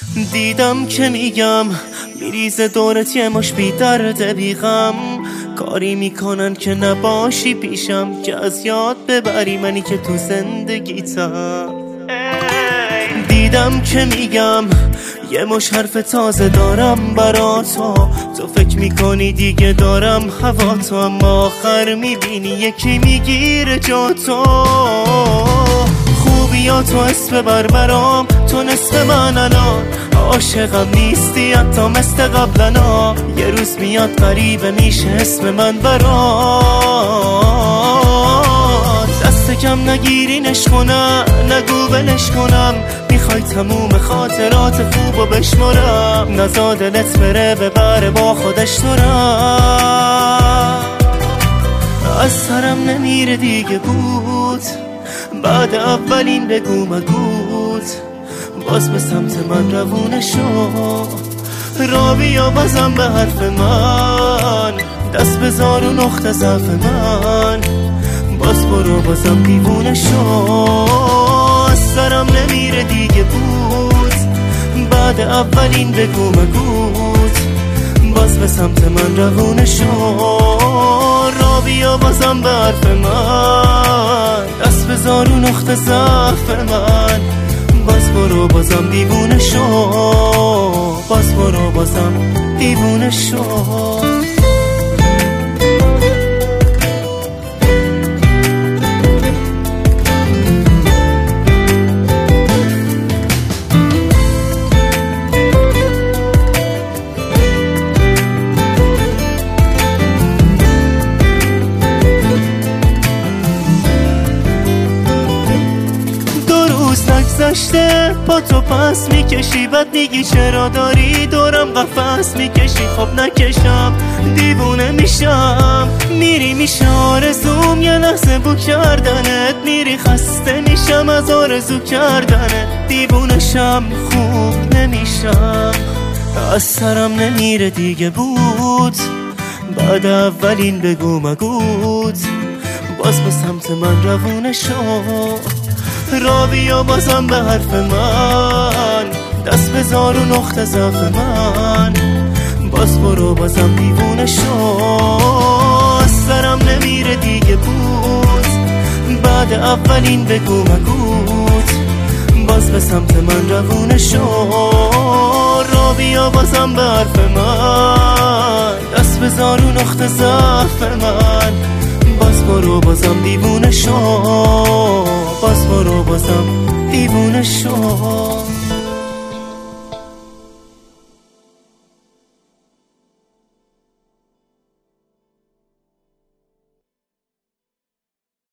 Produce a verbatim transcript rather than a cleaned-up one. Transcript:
دیدم که میگم میریزه دورت یه مش بی درد بی غم، کاری میکنن که نباشی پیشم، که از یاد ببری منی که تو زندگیتم. دیدم که میگم یه مش حرف تازه دارم برا تو، تو فکر میکنی دیگه دارم هوا تو، اما آخر میبینی یکی میگیره جا تو. خوبیا تو اسم بر برام، تو نصف من الان، عاشقم نیستی حتی مثل قبلنا. یه روز میاد غریبه میشه اسم من برات. دست کم نگیرینش کنم، نگو ولش کنم، میخوای تموم خاطرات خوبو بشمرم، نزا دلت بره ببره با خودش تو رم. از سرم نمیره دیگه بود، بعد اولین بگو مگوت، باز به سمت من روونه شو. را بیا بازم به حرف من، دست بذار و نقطه ضعف من، باز برو بازم دیوونه شو. از سرم نمیره دیگه بود، بعد اولین بگو مگوت، باز به سمت من روونه شو. را بیا بازم به حرف من، دست بذار و نقطه ضعف من، باز برو بازم دیوونه شو، باز برو بازم دیوونه شو. نگذشته با تو پس میکشی، بد میگی چرا داری دورم قفس میکشی. خب نکشم دیوونه میشم، میری میشه آرزوم یه لحظه بو کردنت، میری خسته میشم از آرزو کردنت. دیوونشم خوب نمیشم، از سرم نمیره دیگه بود، بعد اولین بگو مگوت، باز به سمت من روونه شو. را بیا بازم به حرف من، دست بذار و نقطه ضعف من، باز برو بازم دیوونه شو. از سرم نمیره دیگه بود، بعد اولین بگو مگوت، باز به سمت من روونه شو. را بیا بازم به حرف من، دست بذار و نقطه ضعف من، باز برو بازم دیوونه شو، باز برو بازم دیوونه شو.